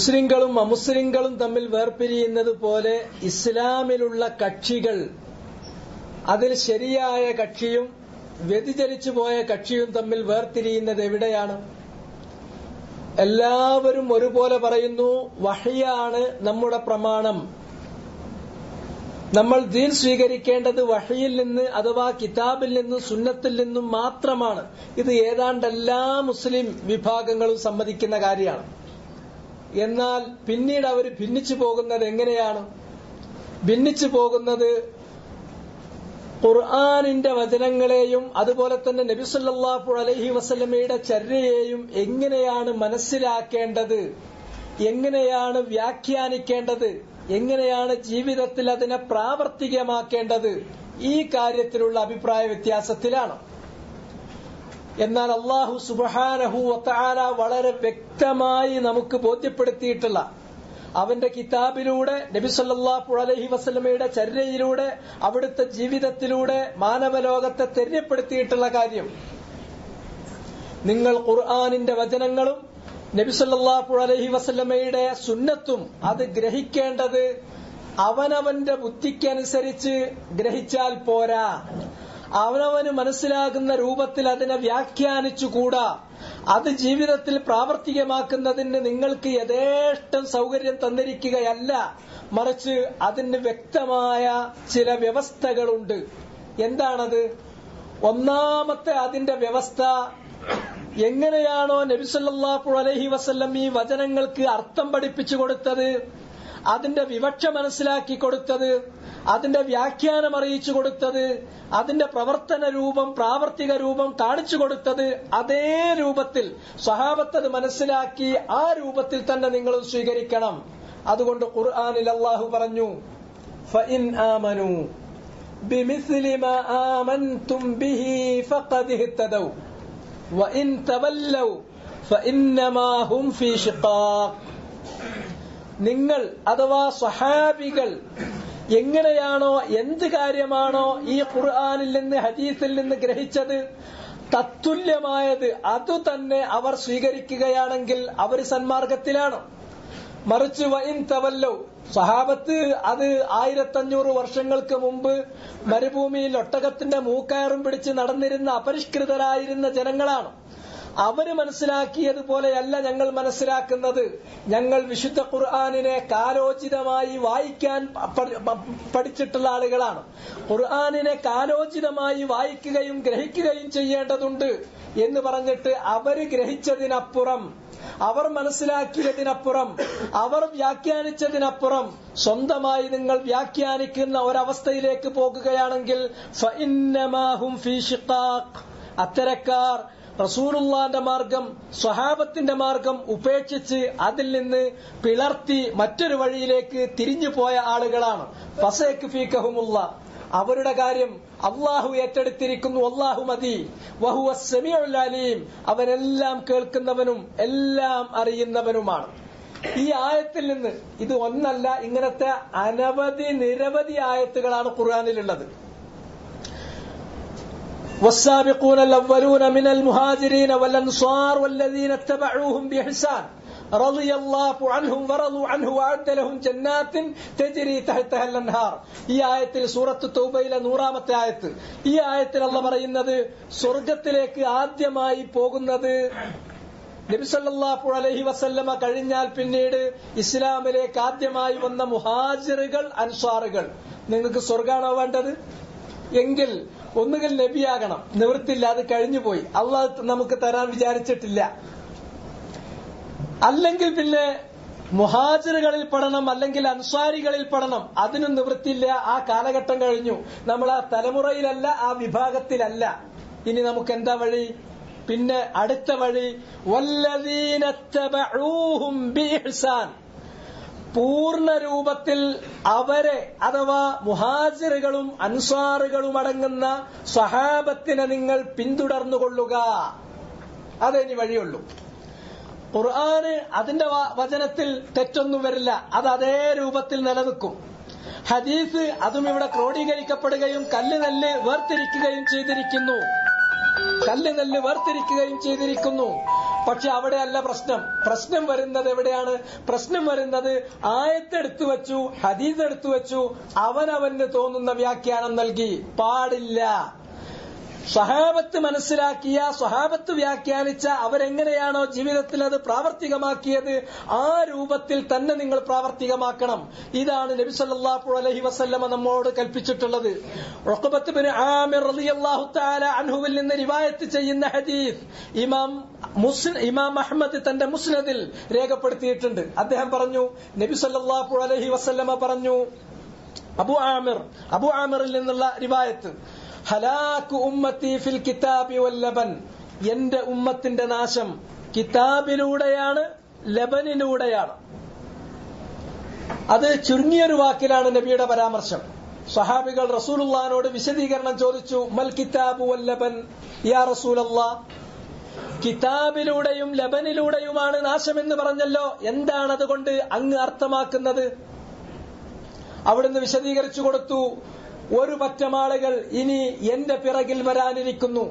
മുസ്ലിങ്ങളും അമുസ്ലിങ്ങളും തമ്മിൽ വേർപിരിയുന്നത് പോലെ ഇസ്ലാമിലുള്ള കക്ഷികൾ, അതിൽ ശരിയായ കക്ഷിയും വ്യതിചലിച്ചു പോയ കക്ഷിയും തമ്മിൽ വേർതിരിയുന്നത് എവിടെയാണ്? എല്ലാവരും ഒരുപോലെ പറയുന്നു, വഹ്യാണ് നമ്മുടെ പ്രമാണം, നമ്മൾ ദീൻ സ്വീകരിക്കേണ്ടത് വഹയിൽ നിന്ന് അഥവാ കിതാബിൽ നിന്നും സുന്നത്തിൽ നിന്നും മാത്രമാണ്. ഇത് ഏതാണ്ട് എല്ലാ മുസ്ലിം വിഭാഗങ്ങളും സമ്മതിക്കുന്ന കാര്യമാണ്. എന്നാൽ പിന്നീട് അവർ ഭിന്നിച്ചു പോകുന്നത് എങ്ങനെയാണ്? ഭിന്നിച്ചു പോകുന്നത് ഖുർആനിന്റെ വചനങ്ങളെയും അതുപോലെ തന്നെ നബി സല്ലല്ലാഹു അലൈഹി വസല്ലമയുടെ ചര്യയെയും എങ്ങനെയാണ് മനസ്സിലാക്കേണ്ടത്, എങ്ങനെയാണ് വ്യാഖ്യാനിക്കേണ്ടത്, എങ്ങനെയാണ് ജീവിതത്തിൽ അതിനെ പ്രാവർത്തികമാക്കേണ്ടത്, ഈ കാര്യത്തിലുള്ള അഭിപ്രായ വ്യത്യാസത്തിലാണ്. എന്നാൽ അല്ലാഹു സുബ്ഹാനഹു വ തആല വളരെ വ്യക്തമായി നമുക്ക് ബോധ്യപ്പെടുത്തിയിട്ടുള്ള അവന്റെ കിതാബിലൂടെ, നബി സല്ലല്ലാഹു അലൈഹി വസല്ലമയുടെ ചര്യയിലൂടെ, അവിടുത്തെ ജീവിതത്തിലൂടെ മാനവലോകത്തെ തെര്യപ്പെടുത്തിയിട്ടുള്ള കാര്യം, നിങ്ങൾ ഖുർആനിന്റെ വചനങ്ങളും നബി സല്ലല്ലാഹു അലൈഹി വസല്ലമയുടെ സുന്നത്തും അത് ഗ്രഹിക്കേണ്ടത് അവനവന്റെ ബുദ്ധിക്കനുസരിച്ച് ഗ്രഹിച്ചാൽ പോരാ, അവനവന് മനസ്സിലാകുന്ന രൂപത്തിൽ അതിനെ വ്യാഖ്യാനിച്ചുകൂടാ. അത് ജീവിതത്തിൽ പ്രാവർത്തികമാക്കുന്നതിന് നിങ്ങൾക്ക് യഥേഷ്ടം സൗകര്യം തന്നിരിക്കുകയല്ല, മറിച്ച് അതിന് വ്യക്തമായ ചില വ്യവസ്ഥകളുണ്ട്. എന്താണത്? ഒന്നാമത്തെ അതിന്റെ വ്യവസ്ഥ, എങ്ങനെയാണോ നബി സല്ലല്ലാഹു അലൈഹി വസല്ലം ഈ വചനങ്ങൾക്ക് അർത്ഥം പഠിപ്പിച്ചു കൊടുത്തത്, അതിന്റെ വിവക്ഷ മനസ്സിലാക്കി കൊടുത്തത്, അതിന്റെ വ്യാഖ്യാനം അറിയിച്ചു കൊടുത്തത്, അതിന്റെ പ്രവർത്തന രൂപം, പ്രാവർത്തിക രൂപം കാണിച്ചു കൊടുത്തത്, അതേ രൂപത്തിൽ സ്വഹാബത്ത് അത് മനസ്സിലാക്കി ആ രൂപത്തിൽ തന്നെ നിങ്ങൾ സ്വീകരിക്കണം. അതുകൊണ്ട് ഖുർആനിൽ അല്ലാഹു പറഞ്ഞു, ഫഇൻ ആമനൂ ബിമിസ്ലി മാ ആമൻതും ബിഹി ഫഖദ് ഇഹ്തദൗ വഇൻ തവല്ലൗ ഫഇന്നമാ ഹും ഫീ ശിഖാഖ്. നിങ്ങൾ അഥവാ സ്വഹാബികൾ എങ്ങനെയാണോ, എന്ത് കാര്യമാണോ ഈ ഖുർആനിൽ നിന്ന് ഹദീസിൽ നിന്ന് ഗ്രഹിച്ചത്, തത്തുല്യമായത് അതുതന്നെ അവർ സ്വീകരിക്കുകയാണെങ്കിൽ അവർ സന്മാർഗത്തിലാണ്. മറിച്ച് വഇൻ തവല്ലൗ, സ്വഹാബത്ത് അത് 1500 വർഷങ്ങൾക്ക് മുമ്പ് മരുഭൂമിയിൽ ഒട്ടകത്തിന്റെ മൂക്കയറും പിടിച്ച് നടന്നിരുന്ന അപരിഷ്കൃതരായിരുന്ന ജനങ്ങളാണ്. അവര് മനസ്സിലാക്കിയതുപോലെയല്ല ഞങ്ങൾ മനസ്സിലാക്കുന്നത്. ഞങ്ങൾ വിശുദ്ധ ഖുർആനിനെ കാലോചിതമായി വായിക്കാൻ പഠിച്ചിട്ടുള്ള ആളുകളാണ്. ഖുർആനിനെ കാലോചിതമായി വായിക്കുകയും ഗ്രഹിക്കുകയും ചെയ്യേണ്ടതുണ്ട് എന്ന് പറഞ്ഞിട്ട് അവര് ഗ്രഹിച്ചതിനപ്പുറം, അവർ മനസ്സിലാക്കിയതിനപ്പുറം, അവർ വ്യാഖ്യാനിച്ചതിനപ്പുറം സ്വന്തമായി നിങ്ങൾ വ്യാഖ്യാനിക്കുന്ന ഒരവസ്ഥയിലേക്ക് പോകുകയാണെങ്കിൽ ഫഇന്നമാ ഹും ഫീ ശിഖാഖ്, അത്തരക്കാർ റസൂലുള്ളാന്റെ മാർഗം, സ്വഹാബത്തിന്റെ മാർഗം ഉപേക്ഷിച്ച് അതിൽ നിന്ന് പിളർത്തി മറ്റൊരു വഴിയിലേക്ക് തിരിഞ്ഞു പോയ ആളുകളാണ്. ഫസയക്ഫീകഹുമുള്ള, അവരുടെ കാര്യം അല്ലാഹു ഏറ്റെടുത്തിരിക്കുന്നു. അല്ലാഹു മതി. വഹുവസ് സമീഉൽ അലീം, അവനെല്ലാം കേൾക്കുന്നവനും എല്ലാം അറിയുന്നവനുമാണ്. ഈ ആയത്തിൽ നിന്ന് ഇത് ഒന്നല്ല, ഇങ്ങനത്തെ നിരവധി ആയത്തുകളാണ് ഖുർആനിലുള്ളത്. والسابقون الأولون من المهاجرين والأنصار والذين اتبعوهم بإحسان رضي الله عنهم ورضوا عنه وأعد لهم جنات تجري تحتها الأنهار. ഈ ആയത്തിൽ സൂറത്ത് തൗബയിലെ 100-ാമത്തെ ആയത്ത്. ഈ ആയത്തിൽ അല്ലാഹു പറയുന്നത് സ്വർഗ്ഗത്തിലേക്ക് ആദ്യമായി പോകുന്നത് നബി സല്ലല്ലാഹു അലൈഹി വസല്ലമ കഴിഞ്ഞാൽ പിന്നീട് ഇസ്ലാമിലേക്ക് ആദ്യമായി വന്ന മുഹാജിറുകൾ, അൻസ്വാറുകൾ. നിങ്ങൾക്ക് സ്വർഗ്ഗാണോ വേണ്ടത്? എങ്കിൽ ഒന്നുകിൽ നബിയാകണം, നിവൃത്തില്ല, അത് കഴിഞ്ഞുപോയി, അള്ളാഹ് നമുക്ക് തരാൻ വിചാരിച്ചിട്ടില്ല. അല്ലെങ്കിൽ പിന്നെ മുഹാജിറുകളിൽ പെടണം, അല്ലെങ്കിൽ അൻസ്വാരികളിൽ പെടണം, അതിനും നിവൃത്തിയില്ല, ആ കാലഘട്ടം കഴിഞ്ഞു, നമ്മൾ ആ തലമുറയിലല്ല, ആ വിഭാഗത്തിലല്ല. ഇനി നമുക്ക് എന്താ വഴി? പിന്നെ അടുത്ത വഴി വല്ലദീന തബഊഹും ബിഇഹ്സാൻ, പൂർണ്ണ രൂപത്തിൽ അവരെ അഥവാ മുഹാജിറുകളും അൻസ്വാറുകളും അടങ്ങുന്ന സ്വഹാബത്തിനെ നിങ്ങൾ പിന്തുടർന്നുകൊള്ളുക. അതിനി വഴിയുള്ളൂ. ഖുർആന് അതിന്റെ വചനത്തിൽ തെറ്റൊന്നും വരില്ല, അത് അതേ രൂപത്തിൽ നിലനിൽക്കും. ഹദീസ് അതും ഇവിടെ ക്രോഡീകരിക്കപ്പെടുകയും കല്ല് നെല്ല് വേർതിരിക്കുകയും ചെയ്തിരിക്കുന്നു. കല്ല് നെല്ല് വേർതിരിക്കുകയും ചെയ്തിരിക്കുന്നു. പക്ഷെ അവിടെയല്ല പ്രശ്നം വരുന്നത് എവിടെയാണ്? പ്രശ്നം വരുന്നത് ആയത്തെടുത്തു വെച്ചു, ഹദീസ് എടുത്തു വെച്ചു, അവനവന് തോന്നുന്ന വ്യാഖ്യാനം നൽകി. പാടില്ല. സ്വഹാബത്ത് മനസ്സിലാക്കിയ, സ്വഹാബത്ത് വ്യാഖ്യാനിച്ച, അവരെങ്ങനെയാണോ ജീവിതത്തിൽ അത് പ്രാവർത്തികമാക്കിയത് ആ രൂപത്തിൽ തന്നെ നിങ്ങൾ പ്രാവർത്തികമാക്കണം. ഇതാണ് നബി സല്ലല്ലാഹു അലൈഹി വസല്ലമ നമ്മോട് കൽപ്പിച്ചിട്ടുള്ളത്. ഉഖബത്ത് ബിൻ ആമിർ റളിയല്ലാഹു തആല അൻഹുവിൽ നിന്ന് റിവായത്ത് ചെയ്യുന്ന ഹദീസ് ഇമാം അഹ്മദ് തന്റെ മുസ്നദിൽ രേഖപ്പെടുത്തിയിട്ടുണ്ട്. അദ്ദേഹം പറഞ്ഞു, നബി സല്ലല്ലാഹു അലൈഹി വസല്ലമ പറഞ്ഞു, അബു ആമിറിൽ നിന്നുള്ള റിവായത്ത്, ഹലാക്കു ഉമ്മത്തി ഫിൽ കിതാബി വൽ ലബൻ, എന്റെ ഉമ്മത്തിന്റെ നാശം കിതാബിലൂടെയാണ്, ലബനിലൂടെയാണ്. അത് ചുരുങ്ങിയൊരു വാക്കിലാണ് നബിയുടെ പരാമർശം. സ്വഹാബികൾ റസൂലുള്ളാഹിനോട് വിശദീകരണം ചോദിച്ചു. മൽ കിതാബു വൽ ലബൻ യാ റസൂലല്ലാഹ്, കിതാബിലൂടെയും ലബനിലൂടെയുമാണ് നാശമെന്ന് പറഞ്ഞല്ലോ, എന്താണ് അതുകൊണ്ട് അങ്ങ് അർത്ഥമാക്കുന്നത്? അവിടുന്ന് വിശദീകരിച്ചു കൊടുത്തു, ഒരു പറ്റം ആളുകൾ ഇനി എന്റെ പിറകിൽ വരാനിരിക്കുന്നു.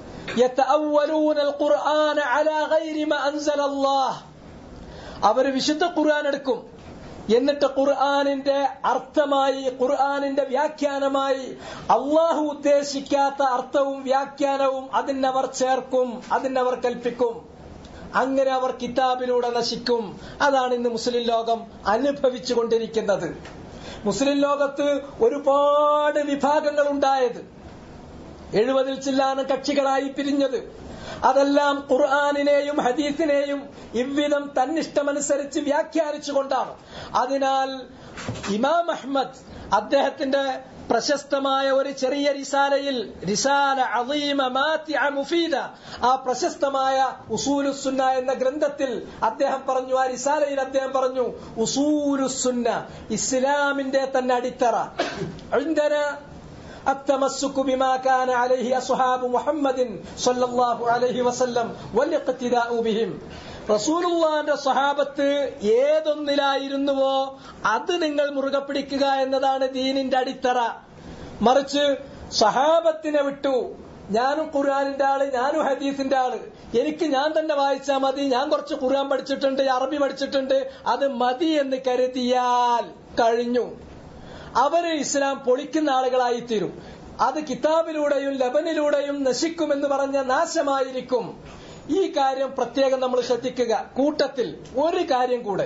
അവർ വിശുദ്ധ ഖുർആൻ എടുക്കും, എന്നിട്ട് ഖുർആനിന്റെ അർത്ഥമായി, ഖുർആനിന്റെ വ്യാഖ്യാനമായി അള്ളാഹു ഉദ്ദേശിക്കാത്ത അർത്ഥവും വ്യാഖ്യാനവും അതിനവർ ചേർക്കും, അതിനവർ കൽപ്പിക്കും. അങ്ങനെ അവർ കിതാബിലൂടെ നശിക്കും. അതാണ് ഇന്ന് മുസ്ലിം ലോകം അനുഭവിച്ചുകൊണ്ടിരിക്കുന്നത്. മുസ്ലിം ലോകത്ത് ഒരുപാട് വിഭാഗങ്ങൾ ഉണ്ടായത്, 70 ചില്ലാനം കക്ഷികളായി പിരിഞ്ഞത്, അതെല്ലാം ഖുർആനിനെയും ഹദീസിനെയും ഇவ்விധം തന്നിഷ്ടമനുസരിച്ച് വ്യാഖ്യാനിച്ചുകൊണ്ടാണ്. അതിനാൽ ഇമാം അഹ്മദ് അദ്ദേഹത്തിന്റെ പ്രശസ്തമായ ഒരു ചെറിയ റിസാല അളീമ മാതിഅ മുഫീദ, ആ പ്രശസ്തമായ ഉസൂലുസ്സുന്ന എന്ന ഗ്രന്ഥത്തിൽ അദ്ദേഹം പറഞ്ഞു, ആ റിസാലയിൽ അദ്ദേഹം പറഞ്ഞു, ഉസൂലുസ്സുന്ന ഇസ്ലാമിന്റെ തന്നെ അടിത്തറ. ഇൻദന التمسك بما كان عليه أصحاب محمد صلى الله عليه وسلم والاقتداء بهم. റസൂലുള്ളാഹിന്റെ സ്വഹാബത്ത് ഏതൊന്നിലായിരുന്നുവോ അത് നിങ്ങൾ മുറുകെ പിടിക്കുക എന്നതാണ് ദീനിന്റെ അടിത്തറ. മറിച്ച് സ്വഹാബത്തിനെ വിട്ടു, ഞാനും ഖുർആനിന്റെ ആള്, ഞാനും ഹദീസിന്റെ ആള്, എനിക്ക് ഞാൻ തന്നെ വായിച്ചാൽ മതി, ഞാൻ കുറച്ച് ഖുർആൻ പഠിച്ചിട്ടുണ്ട്, അറബി പഠിച്ചിട്ടുണ്ട്, അത് മതി എന്ന് കരുതിയാൽ കഴിഞ്ഞു. അവര് ഇസ്ലാം പൊളിക്കുന്ന ആളുകളായിത്തീരും. അത് കിതാബിലൂടെയും ലബനിലൂടെയും നശിക്കുമെന്ന് പറഞ്ഞ നാശമായിരിക്കും. ഈ കാര്യം പ്രത്യേകം നമ്മൾ ശ്രദ്ധിക്കുക. കൂട്ടത്തിൽ ഒരു കാര്യം കൂടെ,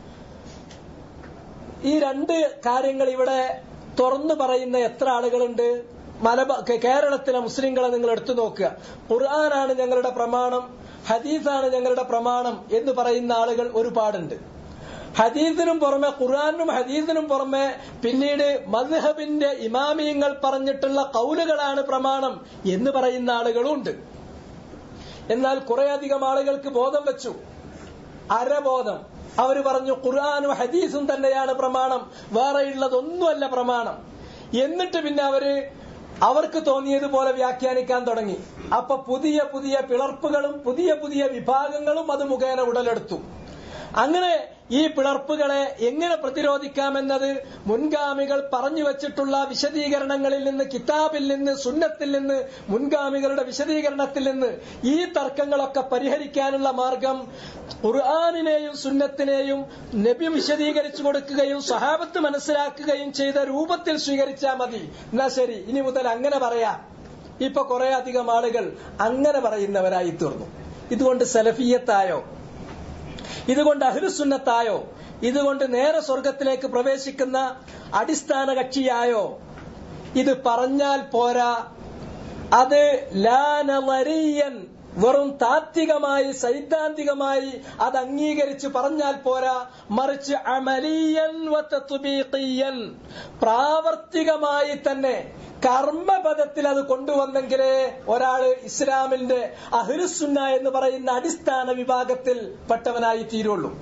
ഈ രണ്ട് കാര്യങ്ങൾ ഇവിടെ തുറന്നു പറയുന്ന എത്ര ആളുകളുണ്ട്? കേരളത്തിലെ മുസ്ലിങ്ങളെ നിങ്ങൾ എടുത്തു നോക്കുക. ഖുർആനാണ് ഞങ്ങളുടെ പ്രമാണം, ഹദീസാണ് ഞങ്ങളുടെ പ്രമാണം എന്ന് പറയുന്ന ആളുകൾ ഒരുപാടുണ്ട്. ഹദീസിനും പുറമെ, ഖുർആനും ഹദീസിനും പുറമെ പിന്നീട് മദ്ഹബിന്റെ ഇമാമിയങ്ങൾ പറഞ്ഞിട്ടുള്ള ഖൗലുകളാണ് പ്രമാണം എന്ന് പറയുന്ന ആളുകളും ഉണ്ട്. എന്നാൽ കുറേയധികം ആളുകൾക്ക് ബോധം വെച്ചു, അരബോധം. അവര് പറഞ്ഞു ഖുർആനും ഹദീസും തന്നെയാണ് പ്രമാണം, വേറെയുള്ളതൊന്നുമല്ല പ്രമാണം. എന്നിട്ട് പിന്നെ അവർക്ക് തോന്നിയതുപോലെ വ്യാഖ്യാനിക്കാൻ തുടങ്ങി. അപ്പൊ പുതിയ പുതിയ പിളർപ്പുകളും പുതിയ പുതിയ വിഭാഗങ്ങളും അത് മുഖേന ഉടലെടുത്തു. അങ്ങനെ ഈ പിളർപ്പുകളെ എങ്ങനെ പ്രതിരോധിക്കാമെന്നത് മുൻഗാമികൾ പറഞ്ഞു വച്ചിട്ടുള്ള വിശദീകരണങ്ങളിൽ നിന്ന്, കിതാബിൽ നിന്ന്, സുന്നത്തിൽ നിന്ന്, മുൻഗാമികളുടെ വിശദീകരണത്തിൽ നിന്ന് ഈ തർക്കങ്ങളൊക്കെ പരിഹരിക്കാനുള്ള മാർഗം ഖുർആനിനെയും സുന്നത്തിനെയും നബി വിശദീകരിച്ചു കൊടുക്കുകയും സ്വഹാബത്ത് മനസ്സിലാക്കുകയും ചെയ്ത രൂപത്തിൽ സ്വീകരിച്ചാൽ മതി. എന്നാ ശരി, ഇനി മുതൽ അങ്ങനെ പറയാം. ഇപ്പൊ കുറെ അധികം ആളുകൾ അങ്ങനെ പറയുന്നവരായി തീർന്നു. ഇതുകൊണ്ട് സലഫിയത്തായോ, ഇതുകൊണ്ട് അഹ്ലുസുന്നത്തായോ, ഇതുകൊണ്ട് നേരെ സ്വർഗത്തിലേക്ക് പ്രവേശിക്കുന്ന അടിസ്ഥാന കക്ഷിയായോ? ഇത് പറഞ്ഞാൽ പോരാ. അത് ലാനവരിയൻ, വെറും താത്വികമായി സൈദ്ധാന്തികമായി അത് അംഗീകരിച്ച് പറഞ്ഞാൽ പോരാ. മറിച്ച് അമലിയൻ വതത്ബീഖിയൻ, പ്രാവർത്തികമായി തന്നെ കർമ്മപദത്തിൽ അത് കൊണ്ടുവന്നെങ്കിലേ ഒരാള് ഇസ്ലാമിന്റെ അഹ്ലുസുന്ന എന്ന് പറയുന്ന അടിസ്ഥാന വിഭാഗത്തിൽ പെട്ടവനായി തീരുള്ളൂ.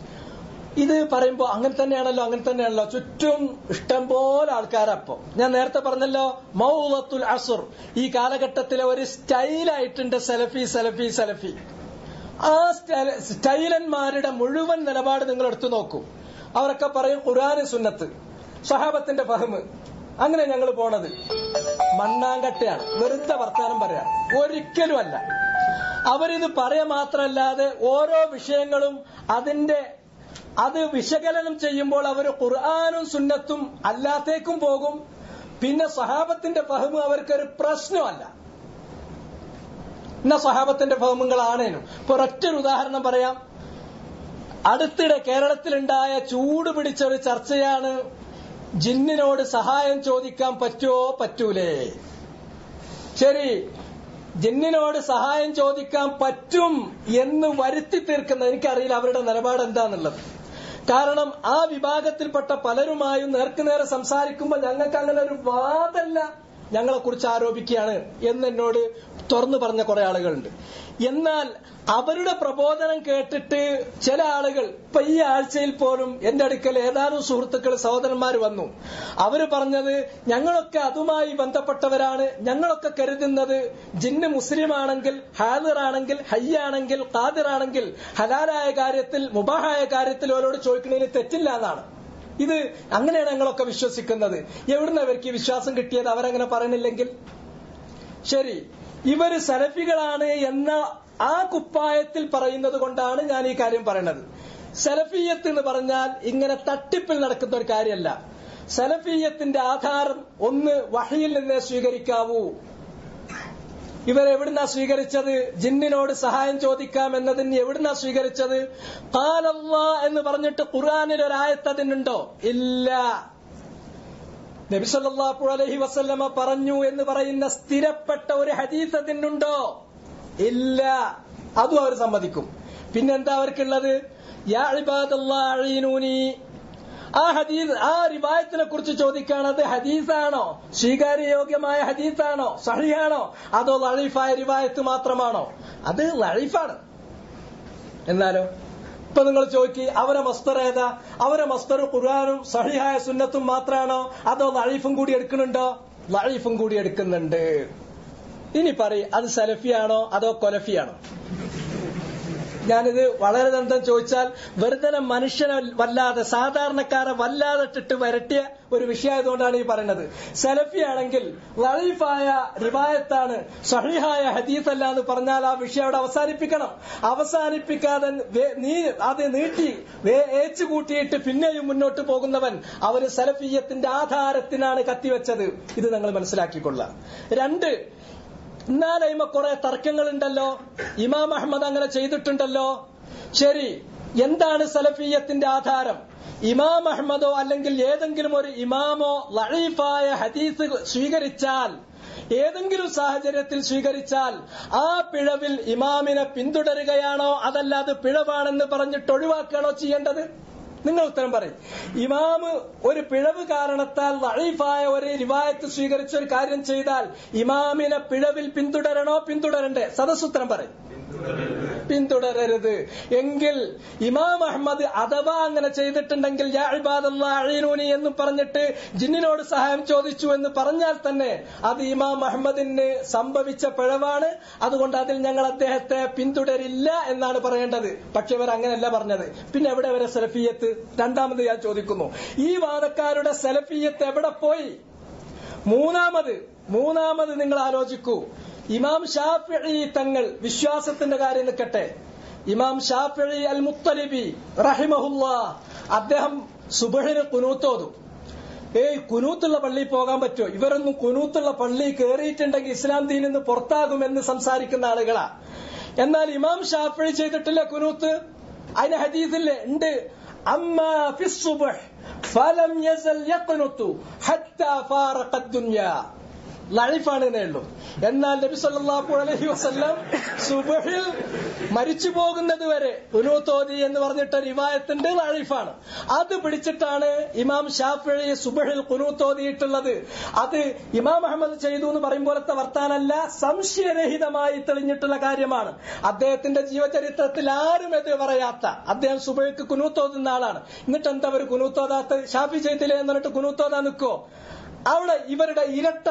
ഇത് പറയുമ്പോ അങ്ങനെ തന്നെയാണല്ലോ ചുറ്റും ഇഷ്ടംപോലെ ആൾക്കാരപ്പോ. ഞാൻ നേരത്തെ പറഞ്ഞല്ലോ, മൗലത്തുൽ അസുർ, ഈ കാലഘട്ടത്തിലെ ഒരു സ്റ്റൈലായിട്ടുണ്ട് സലഫി. ആ സ്റ്റൈലന്മാരുടെ മുഴുവൻ നിലപാട് നിങ്ങൾ എടുത്തു നോക്കൂ. അവരൊക്കെ പറയും ഖുർആൻ സുന്നത്ത്, സ്വഹാബത്തിന്റെ ഫഹ്മ്, അങ്ങനെ ഞങ്ങൾ പോണത്. മണ്ണാങ്കട്ടയാണ്, വെറുതെ വർത്താനം പറയാം. ഒരിക്കലും അല്ല. അവരിത് പറയാ മാത്രമല്ലാതെ ഓരോ വിഷയങ്ങളും അത് വിശകലനം ചെയ്യുമ്പോൾ അവർ ഖുർആനും സുന്നത്തും അല്ലാത്തേക്കും പോകും. പിന്നെ സ്വഹാബത്തിന്റെ ഫഹ്മ് അവർക്കൊരു പ്രശ്നമല്ല. ഇന്ന സ്വഹാബത്തിന്റെ ഫഹ്മുകളാണേനും. ഇപ്പൊ ഒരൊറ്റൊരു ഉദാഹരണം പറയാം. അടുത്തിടെ കേരളത്തിലുണ്ടായ ചൂട് പിടിച്ച ഒരു ചർച്ചയാണ് ജിന്നിനോട് സഹായം ചോദിക്കാൻ പറ്റുമോ പറ്റൂലേ. ശരി, ജിന്നിനോട് സഹായം ചോദിക്കാൻ പറ്റും എന്ന് വരുത്തി തീർക്കുന്ന, എനിക്കറിയില്ല അവരുടെ നിലപാട് എന്താന്നുള്ളത്. കാരണം ആ വിഭാഗത്തിൽപ്പെട്ട പലരുമായും നേർക്കുനേരെ സംസാരിക്കുമ്പോൾ ഞങ്ങൾക്ക് അങ്ങനെ ഒരു വാദമല്ല, ഞങ്ങളെ കുറിച്ച് ആരോപിക്കുകയാണ് എന്നോട് തുറന്നു പറഞ്ഞ കുറെ ആളുകളുണ്ട്. എന്നാൽ അവരുടെ പ്രബോധനം കേട്ടിട്ട് ചില ആളുകൾ, ഇപ്പൊ ഈ ആഴ്ചയിൽ പോലും എന്റെ അടുക്കൽ ഏതാനും സുഹൃത്തുക്കൾ സഹോദരന്മാർ വന്നു. അവര് പറഞ്ഞത് ഞങ്ങളൊക്കെ അതുമായി ബന്ധപ്പെട്ടവരാണ്, ഞങ്ങളൊക്കെ കരുതുന്നത് ജിന്ന് മുസ്ലിമാണെങ്കിൽ, ഹാദിറാണെങ്കിൽ, ഹയ്യാണെങ്കിൽ, ഖാദിറാണെങ്കിൽ ഹലാലായ കാര്യത്തിൽ മുബാഹായ കാര്യത്തിൽ അവരോട് ചോദിക്കുന്നതിന് തെറ്റില്ല എന്നാണ്. ഇത് അങ്ങനെയാണ് ഞങ്ങളൊക്കെ വിശ്വസിക്കുന്നത്. എവിടുന്ന് അവർക്ക് വിശ്വാസം കിട്ടിയത് അവരങ്ങനെ പറയണില്ലെങ്കിൽ? ശരി, ഇവര് സലഫികളാണ് എന്ന ആ കുപ്പായത്തിൽ പറയുന്നത് കൊണ്ടാണ് ഞാൻ ഈ കാര്യം പറയുന്നത്. സലഫിയത്ത് എന്ന് പറഞ്ഞാൽ ഇങ്ങനെ തട്ടിപ്പിൽ നടക്കുന്ന ഒരു കാര്യമല്ല. സലഫിയത്തിന്റെ ആധാരം ഒന്ന് വഹയിൽ നിന്നേ സ്വീകരിക്കാവൂ. ഇവരെവിടുന്നാ സ്വീകരിച്ചത്? ജിന്നിനോട് സഹായം ചോദിക്കാം എന്നതിന് എവിടുന്നാ സ്വീകരിച്ചത്? ഖാലല്ലാഹ് എന്ന് പറഞ്ഞിട്ട് ഖുർആനിൽ ഒരായത്ത് അതിനുണ്ടോ? ഇല്ല. നബി സല്ലല്ലാഹു അലൈഹി വസല്ലമ പറഞ്ഞു എന്ന് പറയുന്ന സ്ഥിരപ്പെട്ട ഒരു ഹദീസ് അതിനുണ്ടോ? ഇല്ല. അതും അവർ സമ്മതിക്കും. പിന്നെന്താ അവർക്കുള്ളത്? യാ ഇബാദല്ലാഹ് അഈനൂനി. ആ ഹദീസ്, ആ റിവായത്തിനെ കുറിച്ച് ചോദിക്കാണ്. അത് ഹദീസാണോ? സ്വീകാര്യയോഗ്യമായ ഹദീസാണോ? സഹീഹാണോ? അതോ ലഈഫായ റിവായത്ത് മാത്രമാണോ? അത് ലഈഫാണ്. എന്നാലോ ഇപ്പൊ നിങ്ങൾ ചോദിക്കി, അവരെ മസ്തർ ഏതാ? അവരെ മസ്തർ ഖുർആനും സഹീഹായ സുന്നത്തും മാത്രമാണോ? അതോ ലഈഫും കൂടി എടുക്കുന്നുണ്ടോ? ലഈഫും കൂടി എടുക്കുന്നുണ്ട്. ഇനി പറയും, അത് സലഫിയാണോ അതോ കൊലഫിയാണോ? ഞാനിത് വളരെ ദന്തം ചോദിച്ചാൽ വെറുതെ മനുഷ്യനെ വല്ലാതെ, സാധാരണക്കാരെ വല്ലാതെ ഇട്ടിട്ട് വരട്ടിയ ഒരു വിഷയമായതുകൊണ്ടാണ് ഈ പറയുന്നത്. സലഫിയാണെങ്കിൽ ലഈഫായ റിവായത്താണ്, സഹീഹായ ഹദീസ് അല്ല എന്ന് പറഞ്ഞാൽ ആ വിഷയം അവിടെ അവസാനിപ്പിക്കണം. അവസാനിപ്പിക്കാതെ അത് നീട്ടി ഏച്ചു കൂട്ടിയിട്ട് പിന്നെയും മുന്നോട്ട് പോകുന്നവൻ അവര് സലഫിയത്തിന്റെ ആധാരത്തിനാണ് കത്തിവെച്ചത്. ഇത് നിങ്ങൾ മനസ്സിലാക്കിക്കൊള്ളാം. രണ്ട്, എന്നാലൈമ കുറെ തർക്കങ്ങളുണ്ടല്ലോ. ഇമാം അഹ്മദ് അങ്ങനെ ചെയ്തിട്ടുണ്ടല്ലോ. ശരി, എന്താണ് സലഫിയത്തിന്റെ ആധാരം? ഇമാം അഹ്മദോ അല്ലെങ്കിൽ ഏതെങ്കിലും ഒരു ഇമാമോ ലഈഫായ ഹദീസ് സ്വീകരിച്ചാൽ, ഏതെങ്കിലും സാഹചര്യത്തിൽ സ്വീകരിച്ചാൽ ആ പിഴവിൽ ഇമാമിനെ പിന്തുടരുകയാണോ അതല്ല അത് പിഴവാണെന്ന് പറഞ്ഞിട്ട് ഒഴിവാക്കുകയാണോ ചെയ്യേണ്ടത്? നിങ്ങൾ ഉത്തരം പറയും. ഇമാമ് ഒരു പിഴവ് കാരണത്താൽ ലഈഫായ ഒരു റിവായത്ത് സ്വീകരിച്ച ഒരു കാര്യം ചെയ്താൽ ഇമാമിനെ പിഴവിൽ പിന്തുടരണോ പിന്തുടരണ്ടേ? സദസ്സുത്തരം പറയും. പിന്തുടരരുത്. എങ്കിൽ ഇമാം അഹ്മദ് അഥവാ അങ്ങനെ ചെയ്തിട്ടുണ്ടെങ്കിൽ യാ ഇബാദല്ലാഹ് അഈനൂനി എന്ന് പറഞ്ഞിട്ട് ജിന്നിനോട് സഹായം ചോദിച്ചു എന്ന് പറഞ്ഞാൽ തന്നെ അത് ഇമാം അഹ്മദിന് സംഭവിച്ച പിഴവാണ്. അതുകൊണ്ട് അതിൽ ഞങ്ങൾ അദ്ദേഹത്തെ പിന്തുടരില്ല എന്നാണ് പറയേണ്ടത്. പക്ഷെ ഇവർ അങ്ങനെയല്ല പറഞ്ഞത്. പിന്നെ എവിടെ വരെ സലഫിയത്ത്? രണ്ടാമത് ഞാൻ ചോദിക്കുന്നു, ഈ വാദക്കാരുടെ സലഫിയത്ത് എവിടെ പോയി? മൂന്നാമത് നിങ്ങൾ ആലോചിക്കൂ. ഇമാം ഷാഫിഈ തങ്ങൾ, വിശ്വാസത്തിന്റെ കാര്യം നിൽക്കട്ടെ, ഇമാം ഷാഫിഈ അൽ മുത്തലിബി റഹിമഹുല്ലാഹ്, അദ്ദേഹം സുബ്ഹിന് ഖുനൂത്ത് ഓതും. കുനൂത്തുള്ള പള്ളിയിൽ പോകാൻ പറ്റുമോ? ഇവരൊന്നും കുനൂത്തുള്ള പള്ളി കയറിയിട്ടുണ്ടെങ്കിൽ ഇസ്ലാം ദീനിൽ നിന്ന് പുറത്താകുമെന്ന് സംസാരിക്കുന്ന ആളുകളാ. എന്നാൽ ഇമാം ഷാഫിഈ ചെയ്തിട്ടില്ല കുനൂത്ത്. അതിന് ഹദീസില്ലേ? ഉണ്ട്. അമ്മാ ഫിസ് സുബ്ഹ് ഫലം യസൽ യഖ്നുതു ഹത്താ ഫാറഖ ദുനിയാ. ലഈഫാണെന്നേ ഉള്ളൂ. എന്നാൽ നബി സല്ലല്ലാഹു അലൈഹി വസല്ലം സുബ്ഹിൽ മരിച്ചു പോകുന്നത് വരെ ഖുനൂത്ത് ഓതി എന്ന് പറഞ്ഞിട്ട് റിവായത്തിന്റെ ലഈഫാണ്. അത് പിടിച്ചിട്ടാണ് ഇമാം ഷാഫിഈ സുബ്ഹിൽ ഖുനൂത്ത് ഓതിയിട്ടുള്ളത്. അത് ഇമാം അഹ്മദ് ചെയ്തു എന്ന് പറയുമ്പോഴത്തെ വർത്താനല്ല, സംശയരഹിതമായി തെളിഞ്ഞിട്ടുള്ള കാര്യമാണ്. അദ്ദേഹത്തിന്റെ ജീവചരിത്രത്തിൽ ആരും എതിർ പറയാത്ത, അദ്ദേഹം സുബ്ഹിക്ക് ഖുനൂത്ത് ഓതുന്ന ആളാണ്. എന്നിട്ട് എന്താ അവർ ഖുനൂത്ത് ഓതാത്ത? ഷാഫി ചെയ്തില്ലേ എന്ന് പറഞ്ഞിട്ട് ഖുനൂത്ത് ഓതാൻ നിൽക്കോ? അവിടെ ഇവരുടെ ഇരട്ടത്താപ്പ്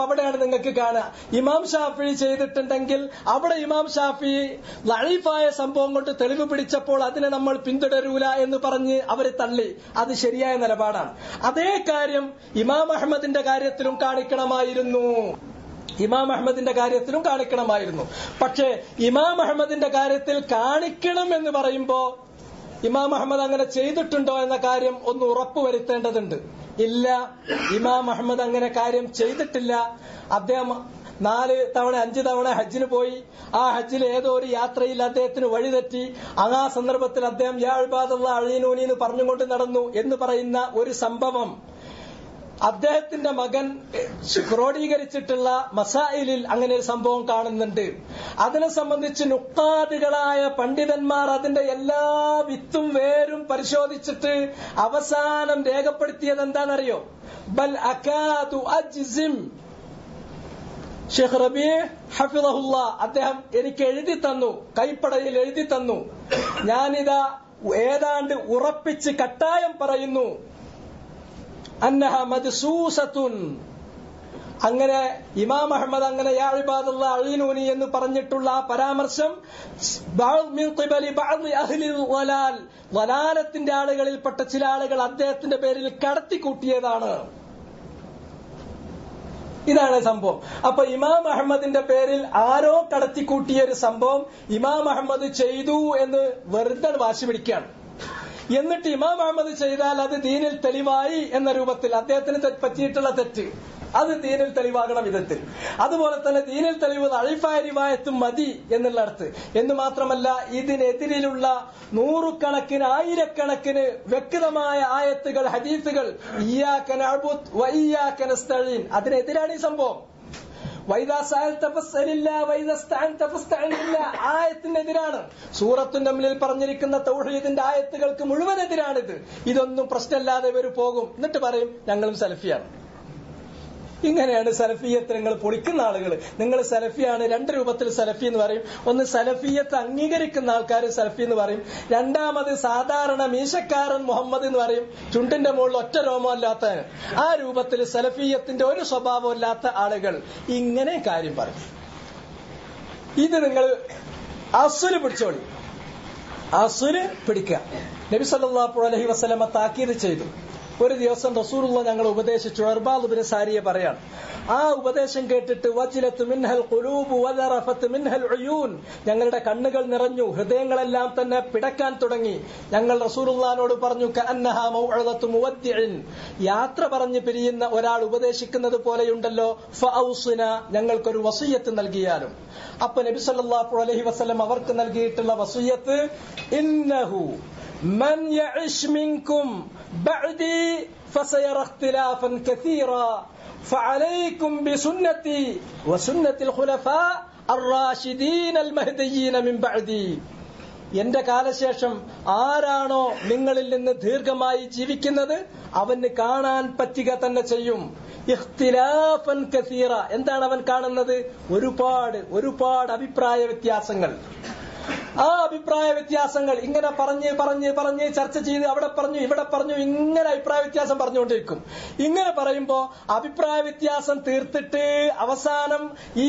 അവിടെയാണ് നിങ്ങൾക്ക് കാണുക. ഇമാം ഷാഫി ചെയ്തിട്ടുണ്ടെങ്കിൽ അവിടെ ഇമാം ഷാഫി ലഈഫായ സംഭവം കൊണ്ട് തെളിവ് പിടിച്ചപ്പോൾ അതിനെ നമ്മൾ പിന്തുടരൂല എന്ന് പറഞ്ഞ് അവരെ തള്ളി. അത് ശരിയായ നിലപാടാണ്. അതേ കാര്യം ഇമാം അഹ്മദിന്റെ കാര്യത്തിലും കാണിക്കണമായിരുന്നു. ഇമാം അഹ്മദിന്റെ കാര്യത്തിലും കാണിക്കണമായിരുന്നു. പക്ഷേ ഇമാം അഹ്മദിന്റെ കാര്യത്തിൽ കാണിക്കണം എന്ന് പറയുമ്പോ ഇമാം അഹ്മദ് അങ്ങനെ ചെയ്തിട്ടുണ്ടോ എന്ന കാര്യം ഒന്ന് ഉറപ്പുവരുത്തേണ്ടതുണ്ട്. ഇല്ല, ഇമാം അഹ്മദ് അങ്ങനെ കാര്യം ചെയ്തിട്ടില്ല. അദ്ദേഹം 4 തവണ 5 തവണ ഹജ്ജിന് പോയി. ആ ഹജ്ജിൽ ഏതോ ഒരു യാത്രയിൽ അദ്ദേഹത്തിന് വഴിതെറ്റി. ആ സന്ദർഭത്തിൽ അദ്ദേഹം യാ ഇബാദല്ലാഹ് അഈനൂനി എന്ന് പറഞ്ഞുകൊണ്ട് നടന്നു എന്ന് പറയുന്ന ഒരു സംഭവം അദ്ദേഹത്തിന്റെ മകൻ ക്രോഡീകരിച്ചിട്ടുള്ള മസായിലിൽ അങ്ങനെ ഒരു സംഭവം കാണുന്നുണ്ട്. അതിനെ സംബന്ധിച്ച് നുഖാദികളായ പണ്ഡിതന്മാർ അതിന്റെ എല്ലാ വിത്തും വേരും പരിശോധിച്ചിട്ട് അവസാനം രേഖപ്പെടുത്തിയത് എന്താണെന്നറിയോ? ബൽ അകാദു അജ്സിം. ഷെയ്ഖ് റബീഅ് ഹഫിളഹുല്ലാ അദ്ദേഹം എനിക്ക് എഴുതി തന്നു, കൈപ്പടയിൽ എഴുതി തന്നു. ഞാനിതാ ഏതാണ്ട് ഉറപ്പിച്ച് കട്ടായം പറയുന്നു, അന്നഹ മദ്സൂസത്തുൻ. അങ്ങനെ ഇമാം അഹ്മദ് അങ്ങനെ യാ ഇബാദല്ലാഹ് അഈനൂനി എന്ന് പറഞ്ഞിട്ടുള്ള ആ പരാമർശം മിൻ ഖിബലി ബഅദ് അഹ്ലി വലാലത്തിന്റെ ആളുകളിൽപ്പെട്ട ചില ആളുകൾ അദ്ദേഹത്തിന്റെ പേരിൽ കടത്തിക്കൂട്ടിയതാണ്. ഇതാണ് സംഭവം. അപ്പൊ ഇമാം അഹ്മദിന്റെ പേരിൽ ആരോ കടത്തിക്കൂട്ടിയ ഒരു സംഭവം ഇമാം അഹ്മദ് ചെയ്തു എന്ന് വെറുതെ വാശി പിടിക്കുകയാണ്. എന്നിട്ട് ഇമാം അഹ്മദ് ചെയ്താൽ അത് ദീനിൽ തെളിവായി എന്ന രൂപത്തിൽ അദ്ദേഹത്തിന് പറ്റിയിട്ടുള്ള തെറ്റ് അത് ദീനിൽ തെളിവാകണ വിധത്തിൽ. അതുപോലെ തന്നെ ദീനിൽ തെളിവ് ലഈഫായ റിവായത്തും മതി എന്നുള്ള അർത്ഥം എന്ന് മാത്രമല്ല, ഇതിനെതിരിലുള്ള നൂറുകണക്കിന് ആയിരക്കണക്കിന് വ്യക്തമായ ആയത്തുകൾ ഹദീസുകൾ ഇയ്യാക നഅ്ബുദു വ ഇയ്യാക നസ്തഈൻ അതിനെതിരാണ് ഈ സംഭവം. വൈദാ സഅൽത ഫസ്അലില്ലാ വൈദാ ഇസ്തഅൻത ഫസ്തഇൻ ബില്ലാഹ് ആയത്തിനെതിരാണ്. സൂറത്തുൻ നംലിൽ പറഞ്ഞിരിക്കുന്ന തൗഹീദിന്റെ ആയത്തുകൾക്ക് മുഴുവൻ എതിരാണിത്. ഇതൊന്നും പ്രശ്നമില്ലാതെ ഇവർ പോകും. എന്നിട്ട് പറയും ഞങ്ങളും സലഫിയാണ്. ഇങ്ങനെയാണ് സലഫിയത്ത് നിങ്ങൾ പൊളിക്കുന്ന ആളുകൾ. നിങ്ങൾ സലഫിയാണ്. 2 രൂപത്തിൽ സലഫി എന്ന് പറയും. ഒന്ന് സലഫിയത്ത് അംഗീകരിക്കുന്ന ആൾക്കാർ സലഫി എന്ന് പറയും. രണ്ടാമത് സാധാരണ മീശക്കാരൻ മുഹമ്മദ് എന്ന് പറയും, ചുണ്ടിന്റെ മുകളിൽ ഒറ്റ രോമം അല്ലാത്ത ആ രൂപത്തിൽ സലഫിയത്തിന്റെ ഒരു സ്വഭാവം ഇല്ലാത്ത ആളുകൾ ഇങ്ങനെ കാര്യം പറയും. ഇത് നിങ്ങൾ അസ്ല് പിടിച്ചോളി, അസ്ല് പിടിക്കുക. നബി സല്ലല്ലാഹു അലൈഹി വസല്ലമ താക്കീത് ചെയ്തു. ഒരു ദിവസം റസൂലുള്ളാഹി ഞങ്ങൾ ഉപദേശിച്ചു. ഇർബാദ് ഇബ്നു സാരിയ പറയാണ്, ആ ഉപദേശം കേട്ടിട്ട് വജിലത്ത് മിൻഹൽ ഖുലൂബ് വദറഫത്ത് മിൻഹൽ ഉയൂൻ, ഞങ്ങളുടെ കണ്ണുകൾ നിറഞ്ഞു, ഹൃദയങ്ങളെല്ലാം തന്നെ പിടക്കാൻ തുടങ്ങി. ഞങ്ങൾ റസൂലുള്ളാഹിനോട് പറഞ്ഞു, കഅന്നഹാ മൗഇദത്തു മുവദ്ദിഇൻ, യാത്ര പറഞ്ഞു പിരിയുന്ന ഒരാൾ ഉപദേശിക്കുന്നത് പോലെയുണ്ടല്ലോ, ഫഔസിന, ഞങ്ങൾക്കൊരു വസിയ്യത്ത് നൽകിയാലും. അപ്പൊ നബി സല്ലല്ലാഹു അലൈഹി വസല്ലം അവർക്ക് നൽകിയിട്ടുള്ള വസിയ്യത്ത്, ഇന്നഹു من يعش منكم بعدي فسيرى اختلافا كثيرا فعليكم بسنتي وسنة الخلفاء الراشدين المهديين من بعدي. എന്റെ കാലശേഷം ആരാണോ നിങ്ങളിൽ നിന്ന് ദീർഘമായി ജീവിക്കുന്നത് അവന് കാണാൻ പറ്റുക തന്നെ ചെയ്യും. ഇഖ്തിലാഫൻ കസീറ, എന്താണ് അവൻ കാണുന്നത്? ഒരുപാട് അഭിപ്രായ വ്യത്യാസങ്ങൾ. ആ അഭിപ്രായ വ്യത്യാസങ്ങൾ ഇങ്ങനെ പറഞ്ഞ് ചർച്ച ചെയ്ത് അവിടെ പറഞ്ഞു ഇവിടെ പറഞ്ഞു, ഇങ്ങനെ അഭിപ്രായ വ്യത്യാസം പറഞ്ഞുകൊണ്ടിരിക്കും. ഇങ്ങനെ പറയുമ്പോ അഭിപ്രായ വ്യത്യാസം തീർത്തിട്ട് അവസാനം ഈ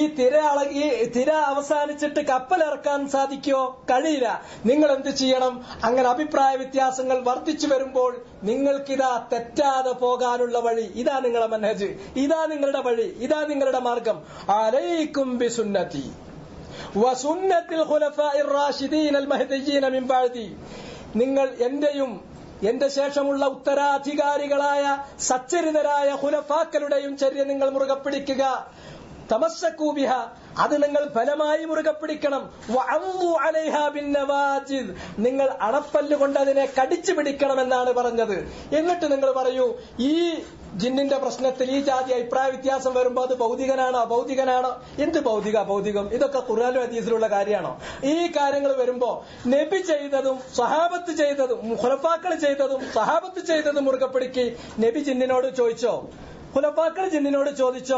തിര അവസാനിച്ചിട്ട് കപ്പലിറക്കാൻ സാധിക്കോ? കഴിയില്ല. നിങ്ങൾ എന്ത് ചെയ്യണം? അങ്ങനെ അഭിപ്രായ വ്യത്യാസങ്ങൾ വർദ്ധിച്ചു വരുമ്പോൾ നിങ്ങൾക്കിതാ തെറ്റാതെ പോകാനുള്ള വഴി, ഇതാ നിങ്ങളുടെ മൻഹജ്, ഇതാ നിങ്ങളുടെ വഴി, ഇതാ നിങ്ങളുടെ മാർഗം. അലൈക്കും ബിസുന്നതി വസുന്നത്തിൽ ഖുലഫാഇർ റാഷിദീൻ അൽ മഹ്ദിയീന മിൻ ബഅദി, നിങ്ങൾ എന്റെയും എന്റെ ശേഷമുള്ള ഉത്തരാധികാരികളായ സച്ചരിതരായ ഖുലഫാക്കളുടെയും ചര്യ നിങ്ങൾ മുറുകെ പിടിക്കുക. തമസ്സകൂ ബിഹ, അത് നിങ്ങൾ ഫലമായി മുറുകെ പിടിക്കണം. വഅംദു അലൈഹാ ബിന്നവാജിദ്, നിങ്ങൾ അണപ്പല്ല് കൊണ്ട് അതിനെ കടിച്ചു പിടിക്കണമെന്നാണ് പറഞ്ഞത്. എന്നിട്ട് നിങ്ങൾ പറയൂ, ഈ ജിന്നിന്റെ പ്രശ്നത്തിൽ ഈ ജാതി അഭിപ്രായ വ്യത്യാസം വരുമ്പോൾ അത് ഭൗതികനാണോ അഭൗതികനാണോ? എന്ത് ഭൗതികം? ഇതൊക്കെ ഖുർആനിലും ഹദീസിലുള്ള കാര്യമാണോ? ഈ കാര്യങ്ങൾ വരുമ്പോ നബി ചെയ്തതും സഹാബത്ത് ചെയ്തതും ഖുലഫാക്കൾ ചെയ്തതും സഹാബത്ത് ചെയ്തതും മുറുകെ പിടിക്ക്. നബി ജിന്നിനോട് ചോദിച്ചോ? ഖുലഫാക്കൾ ജിന്നിനോട് ചോദിച്ചോ?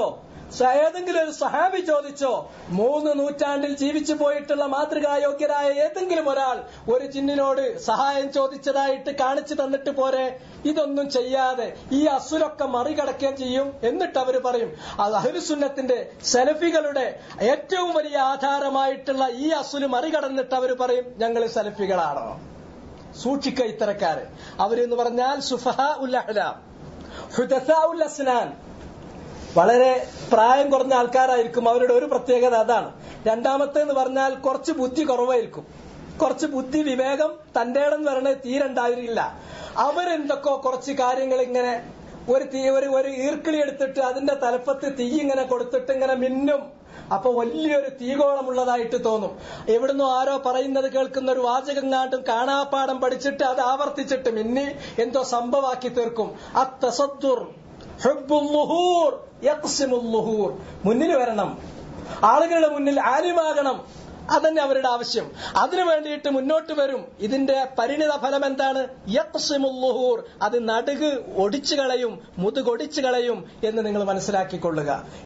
ഏതെങ്കിലും ഒരു സഹാബി ചോദിച്ചോ, 3 നൂറ്റാണ്ടിൽ ജീവിച്ചു പോയിട്ടുള്ള മാതൃകായോഗ്യരായ ഏതെങ്കിലും ഒരാൾ ഒരു ജിന്നിനോട് സഹായം ചോദിച്ചതായിട്ട് കാണിച്ചു തന്നിട്ട് പോരെ? ഇതൊന്നും ചെയ്യാതെ ഈ അസുരൊക്കെ മറികടക്കുകയും ചെയ്യും. എന്നിട്ട് അവർ പറയും, അത് അഹ്ലുസുന്നത്തിന്റെ സലഫികളുടെ ഏറ്റവും വലിയ ആധാരമായിട്ടുള്ള ഈ അസുല് മറികടന്നിട്ട് അവർ പറയും ഞങ്ങൾ സലഫികളാണോ? സൂക്ഷിക്ക ഇത്തരക്കാര്. അവരെന്ന് പറഞ്ഞാൽ സുഫഹാ ഉൽ അഹ്ലാം, ഹുദസാ ഉൽ അസ്നാൻ, വളരെ പ്രായം കുറഞ്ഞ ആൾക്കാരായിരിക്കും. അവരുടെ ഒരു പ്രത്യേകത അതാണ്. രണ്ടാമത്തേന്ന് പറഞ്ഞാൽ കുറച്ച് ബുദ്ധി കുറവായിരിക്കും. കുറച്ച് ബുദ്ധി, വിവേകം, തന്റെ ഇടം വരണത് തീരണ്ടാവില്ല. അവരെന്തൊക്കെയോ കുറച്ച് കാര്യങ്ങൾ ഇങ്ങനെ ഒരു ഈർക്കിളി എടുത്തിട്ട് അതിന്റെ തലപ്പത്ത് തീ ഇങ്ങനെ കൊടുത്തിട്ട് ഇങ്ങനെ മിന്നും. അപ്പൊ വലിയൊരു തീകോളമുള്ളതായിട്ട് തോന്നും. എവിടുന്നോ ആരോ പറയുന്നത് കേൾക്കുന്ന ഒരു വാചകം കാണ്ടും കാണാപ്പാടം പഠിച്ചിട്ട് അത് ആവർത്തിച്ചിട്ട് മിന്നി എന്തോ സംഭവമാക്കി തീർക്കും. അത്തസദ്ദുർ ഹുബ്ബുൽ യഖ്സിമുൽ മുന്നിൽ വരണം, ആളുകളുടെ മുന്നിൽ ആലിമാകണം. അതന്നെ അവരുടെ ആവശ്യം. അതിനു വേണ്ടിയിട്ട് മുന്നോട്ട് വരും. ഇതിന്റെ പരിണിത ഫലം എന്താണ്? യഖ്സിമുൽ, അത് നടുക് ഒടിച്ചു കളയും, മുതുകൊടിച്ചു കളയും എന്ന് നിങ്ങൾ മനസ്സിലാക്കിക്കൊള്ളുക.